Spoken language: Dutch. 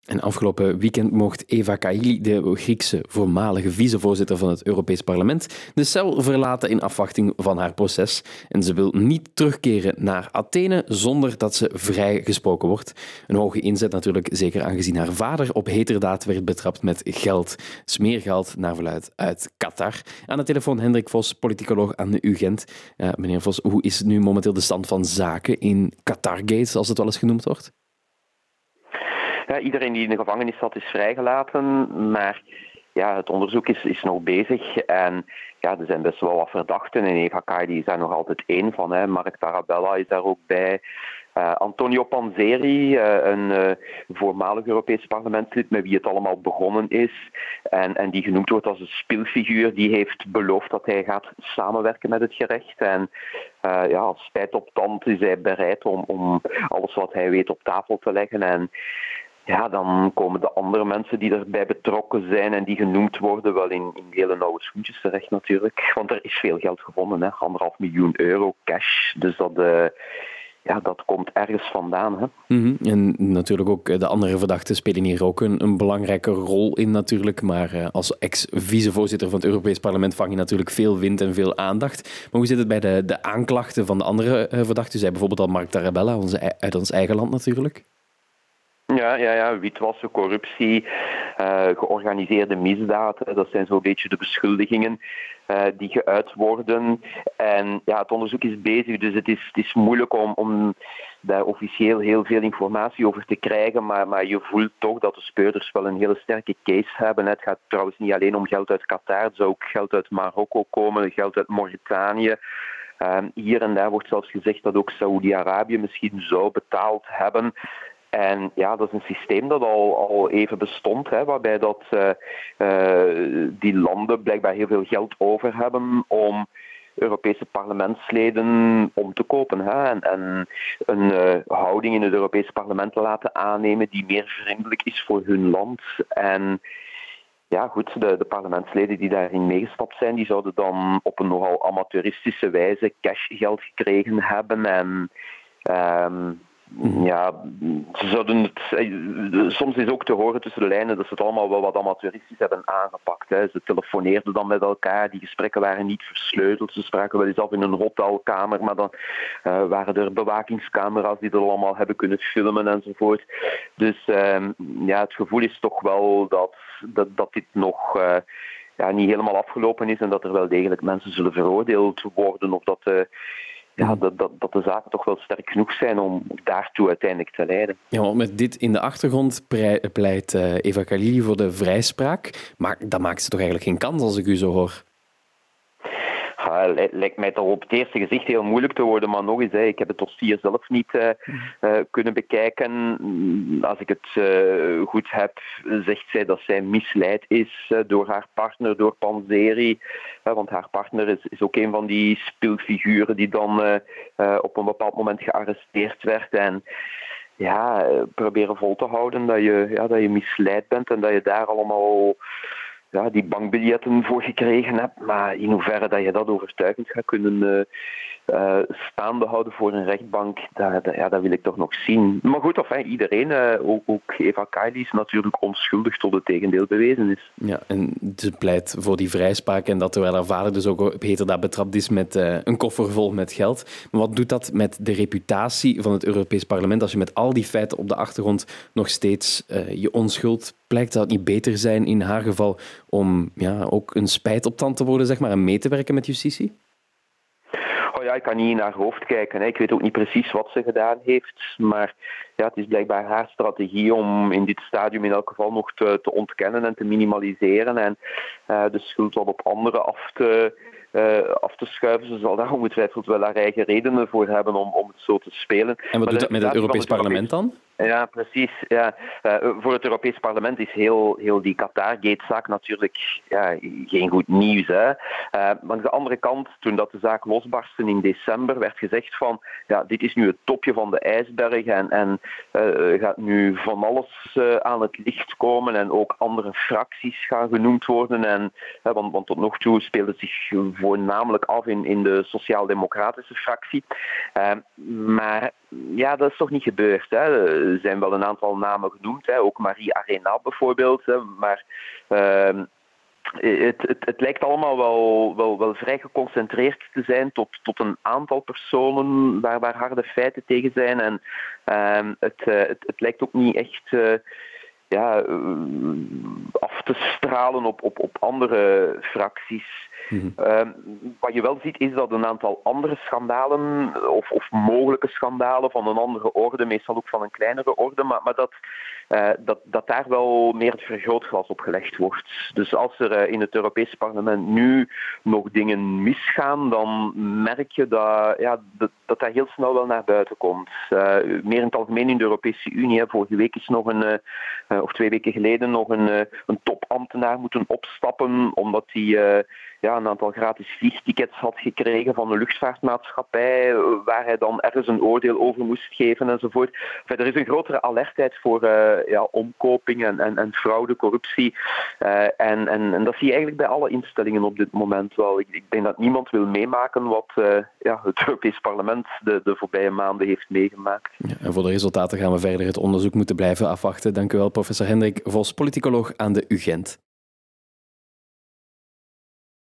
En afgelopen weekend mocht Eva Kaili, de Griekse voormalige vicevoorzitter van het Europees Parlement, de cel verlaten in afwachting van haar proces. En ze wil niet terugkeren naar Athene zonder dat ze vrijgesproken wordt. Een hoge inzet natuurlijk, zeker aangezien haar vader op heterdaad werd betrapt met geld. Smeergeld naar verluidt uit Qatar. Aan de telefoon Hendrik Vos, politicoloog aan de UGent. Meneer Vos, hoe is nu momenteel de stand van zaken in Qatargate, zoals het wel eens genoemd wordt? Ja, iedereen die in de gevangenis zat is vrijgelaten, maar ja, het onderzoek is nog bezig en ja, er zijn best wel wat verdachten en Eva Kaili is daar nog altijd één van. Hè. Mark Tarabella is daar ook bij. Antonio Panzeri, een voormalig Europees parlementslid met wie het allemaal begonnen is en die genoemd wordt als een speelfiguur, die heeft beloofd dat hij gaat samenwerken met het gerecht. En als spijt op tand is hij bereid om alles wat hij weet op tafel te leggen. En ja, dan komen de andere mensen die erbij betrokken zijn en die genoemd worden wel in hele nauwe schoentjes terecht natuurlijk. Want er is veel geld gevonden, hè. 1,5 miljoen euro cash. Dus dat komt ergens vandaan. Hè. Mm-hmm. En natuurlijk ook de andere verdachten spelen hier ook een belangrijke rol in natuurlijk. Maar als ex-vicevoorzitter van het Europees Parlement vang je natuurlijk veel wind en veel aandacht. Maar hoe zit het bij de aanklachten van de andere verdachten? U zei bijvoorbeeld al Mark Tarabella uit ons eigen land natuurlijk. Ja, witwassen, corruptie, georganiseerde misdaad. Dat zijn zo'n beetje de beschuldigingen die geuit worden. En ja, het onderzoek is bezig, dus het is moeilijk om daar officieel heel veel informatie over te krijgen. Maar je voelt toch dat de speurders wel een hele sterke case hebben. Het gaat trouwens niet alleen om geld uit Qatar, er zou ook geld uit Marokko komen, geld uit Mauritanië. Hier en daar wordt zelfs gezegd dat ook Saoedi-Arabië misschien zou betaald hebben. En ja, dat is een systeem dat al even bestond, hè, waarbij dat die landen blijkbaar heel veel geld over hebben om Europese parlementsleden om te kopen. Hè, en een houding in het Europese parlement te laten aannemen die meer vriendelijk is voor hun land. En ja, goed, de parlementsleden die daarin meegestapt zijn, die zouden dan op een nogal amateuristische wijze cashgeld gekregen hebben. En ja, ze zouden het, soms is ook te horen tussen de lijnen dat ze het allemaal wel wat amateuristisch hebben aangepakt. Hè. Ze telefoneerden dan met elkaar, die gesprekken waren niet versleuteld. Ze spraken wel eens af in een hotelkamer, maar dan waren er bewakingscamera's die er allemaal hebben kunnen filmen enzovoort. Dus het gevoel is toch wel dat dit nog niet helemaal afgelopen is en dat er wel degelijk mensen zullen veroordeeld worden of dat de zaken toch wel sterk genoeg zijn om daartoe uiteindelijk te leiden. Ja, want met dit in de achtergrond pleit Eva Kaili voor de vrijspraak. Maar dat maakt ze toch eigenlijk geen kans als ik u zo hoor? Lijkt mij toch op het eerste gezicht heel moeilijk te worden, maar nog eens, ik heb het dossier zelf niet kunnen bekijken. Als ik het goed heb, zegt zij dat zij misleid is door haar partner, door Panzeri. Want haar partner is ook een van die speelfiguren die dan op een bepaald moment gearresteerd werd. En ja, proberen vol te houden dat je misleid bent en dat je daar allemaal die bankbiljetten voor gekregen hebt. Maar in hoeverre dat je dat overtuigend gaat kunnen staande houden voor een rechtbank, dat wil ik toch nog zien. Maar goed, iedereen, ook Eva Kaili, is natuurlijk onschuldig tot het tegendeel bewezen is. Ja, en ze pleit voor die vrijspraak en dat terwijl haar vader dus ook op heterdaad betrapt is met een koffer vol met geld. Maar wat doet dat met de reputatie van het Europees Parlement als je met al die feiten op de achtergrond nog steeds je onschuld pleit? Zou het niet beter zijn in haar geval om ook een spijtoptand te worden, zeg maar, en mee te werken met justitie? Ik kan niet in haar hoofd kijken. Hè. Ik weet ook niet precies wat ze gedaan heeft. Maar het is blijkbaar haar strategie om in dit stadium in elk geval nog te ontkennen en te minimaliseren. En de schuld wat op anderen af te schuiven. Ze zal daar ongetwijfeld wel haar eigen redenen voor hebben om het zo te spelen. En wat doet dat met het Europees Parlement dan? Ja, precies. Ja. Voor het Europees Parlement is heel die Qatargate-zaak natuurlijk geen goed nieuws. Hè. Maar aan de andere kant, toen dat de zaak losbarstte in december, werd gezegd van dit is nu het topje van de ijsberg en gaat nu van alles aan het licht komen en ook andere fracties gaan genoemd worden. Want tot nog toe speelt het zich voornamelijk af in de sociaal-democratische fractie. Maar ja, dat is toch niet gebeurd. Hè. Er zijn wel een aantal namen genoemd, hè. Ook Marie Arena bijvoorbeeld. Hè. Maar het lijkt allemaal wel vrij geconcentreerd te zijn tot een aantal personen waar harde feiten tegen zijn. En het lijkt ook niet echt af te stralen op andere fracties. Wat je wel ziet is dat een aantal andere schandalen of mogelijke schandalen van een andere orde, meestal ook van een kleinere orde, maar dat daar wel meer het vergrootglas op gelegd wordt. Dus als er in het Europese parlement nu nog dingen misgaan, dan merk je dat heel snel wel naar buiten komt. Meer in het algemeen in de Europese Unie. Vorige week is nog of 2 weken geleden nog een topambtenaar moeten opstappen omdat hij een aantal gratis vliegtickets had gekregen van een luchtvaartmaatschappij, waar hij dan ergens een oordeel over moest geven enzovoort. Er is een grotere alertheid voor omkoping en fraude, corruptie. En dat zie je eigenlijk bij alle instellingen op dit moment wel. Ik denk dat niemand wil meemaken wat het Europees Parlement de voorbije maanden heeft meegemaakt. Ja, en voor de resultaten gaan we verder het onderzoek moeten blijven afwachten. Dank u wel, professor Hendrik Vos, politicoloog aan de UGent.